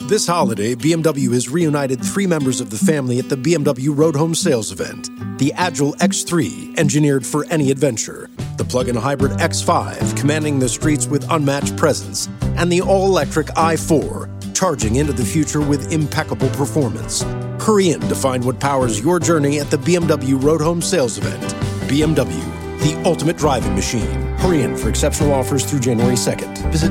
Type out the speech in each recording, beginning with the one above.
This holiday, BMW has reunited 3 members of the family at the BMW Road Home Sales event. The Agile X3, engineered for any adventure. The plug-in hybrid X5, commanding the streets with unmatched presence. And the all-electric i4, charging into the future with impeccable performance. Hurry in to find what powers your journey at the BMW Road Home Sales event. BMW, the ultimate driving machine. Hurry in for exceptional offers through January 2nd. Visit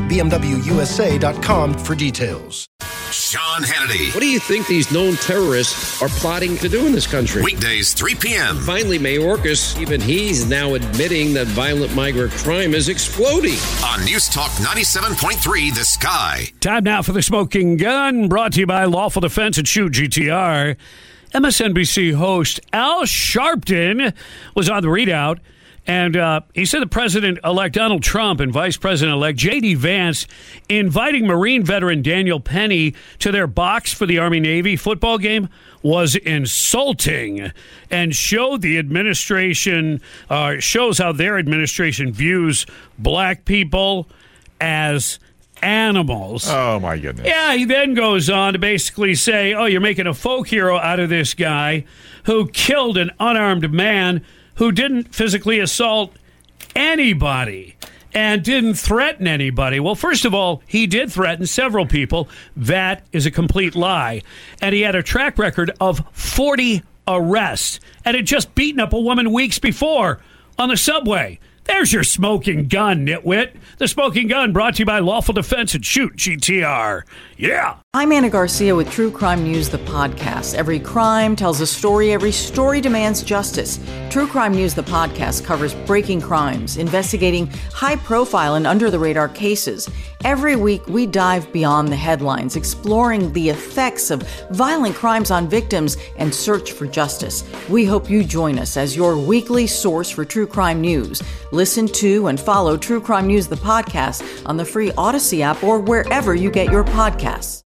BMWUSA.com for details. Sean Hannity. What do you think these known terrorists are plotting to do in this country? Weekdays, 3 p.m. Finally, Mayorkas, even he's now admitting that violent migrant crime is exploding. On News Talk 97.3, The Sky. Time now for The Smoking Gun, brought to you by Lawful Defense and Shoot GTR. MSNBC host Al Sharpton was on the readout, and he said the President-elect Donald Trump and Vice President-elect J.D. Vance inviting Marine veteran Daniel Penny to their box for the Army-Navy football game was insulting and showed the administration, shows how their administration views black people as animals. Oh, my goodness. Yeah, he then goes on to basically say, oh, you're making a folk hero out of this guy who killed an unarmed man who didn't physically assault anybody and didn't threaten anybody. Well, first of all, he did threaten several people. That is a complete lie. And he had a track record of 40 arrests and had just beaten up a woman weeks before on the subway. There's your smoking gun, nitwit. The Smoking Gun, brought to you by Lawful Defense and Shoot GTR. Yeah. I'm Anna Garcia with True Crime News, the podcast. Every crime tells a story. Every story demands justice. True Crime News, the podcast, covers breaking crimes, investigating high-profile and under-the-radar cases. Every week, we dive beyond the headlines, exploring the effects of violent crimes on victims and search for justice. We hope you join us as your weekly source for true crime news. Listen to and follow True Crime News, the podcast, on the free Odyssey app or wherever you get your podcasts.